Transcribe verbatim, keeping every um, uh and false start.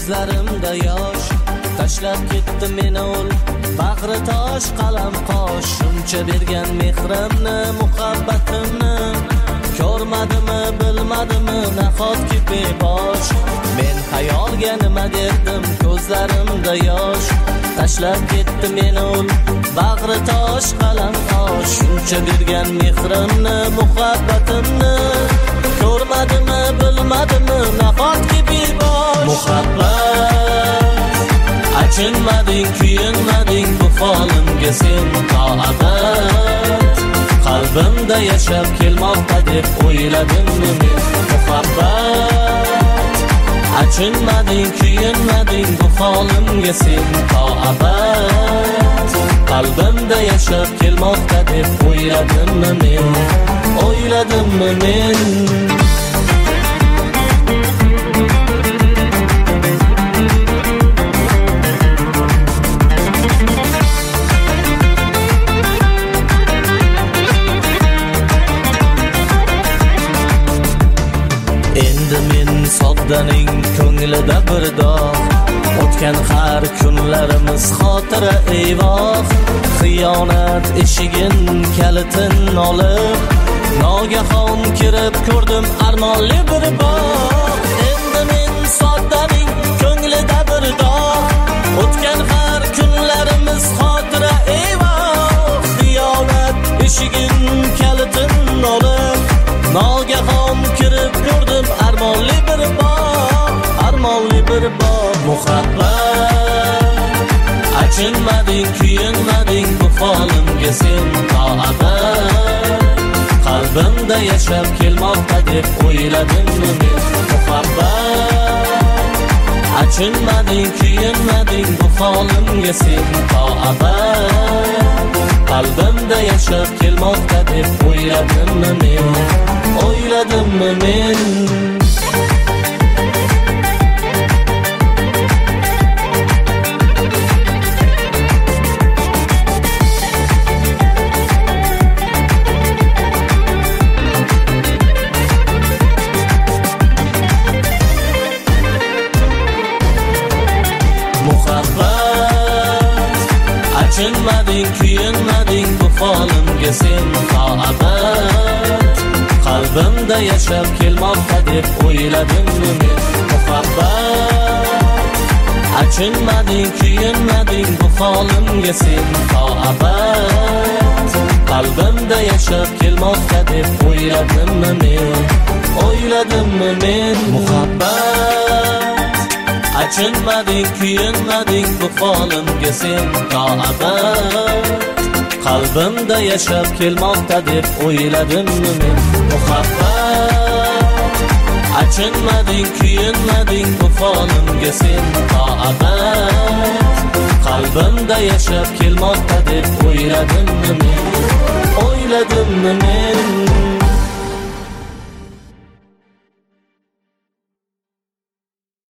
ko'zlarimda yosh, tashlab ketdi meni ul, bag'ri tosh qalam qosh. Shuncha bergan mehrimni, muhabbatimni ko'rmadimi, bilmadimi, nahotki bebosh. Men xayolga nima derdim, ko'zlarimda yosh, tashlab ketdi meni ul, bag'ri tosh qalam qosh. Shuncha bergan mehrimni, muhabbatimni ko'rmadimi, bilmadimi, nahotki bebosh. Muhabbat, achinmading, kuyinmading bu holimga sen to abad. Qalbimda yashab kelmoqda deb o'yladimmi men. Muhabbat, achinmading, kuyinmading bu holimga sen to abad. Qalbimda yashab kelmoqda deb o'yladimmi men, o'yladimmi men. Endi men soddaning ko'nglida bir dog', o'tgan har kunlarimiz xotira eyvoh. Xiyonat eshigin kalitin olib, nogahon kirib ko'rdim armonli bir bog'. Endi men soddaning ko'nglida bir dog', o'tgan har kunlarimiz xotira eyvoh. Xiyonat eshigin kalitin olib, nogahon kirib ko'rdim armonli bir bog', armonli bir bog'. Muhabbat, achinmading, kuyinmading bu holimga sen to abad. Qalbimda yashab kelmoqda deb o'yladimmi men. Muhabbat, achinmading, kuyinmading bu holimga sen to abad. Qalbimda yashab kelmoqda deb o'yladimmi men, o'yladimmi men. Muhabbat, achinmading, kuyinmading bu holimga sen to abad. Qalbimda yashab kelmoqda deb o'yladimmi men. Muhabbat, achinmading, kuyinmading bu holimga sen to abad. Qalbimda yashab kelmoqda deb o'yladimmi men, o'yladimmi men. Muhabbat, achinmading, kuyinmading bu holimga sen to abad. Qalbimda yashab kelmoqda deb o'yladimmi men. Muhabbat, achinmading, kuyinmading bu holimga sen to abad. Qalbimda yashab kelmoqda deb o'yladimmi men, o'yladimmi men.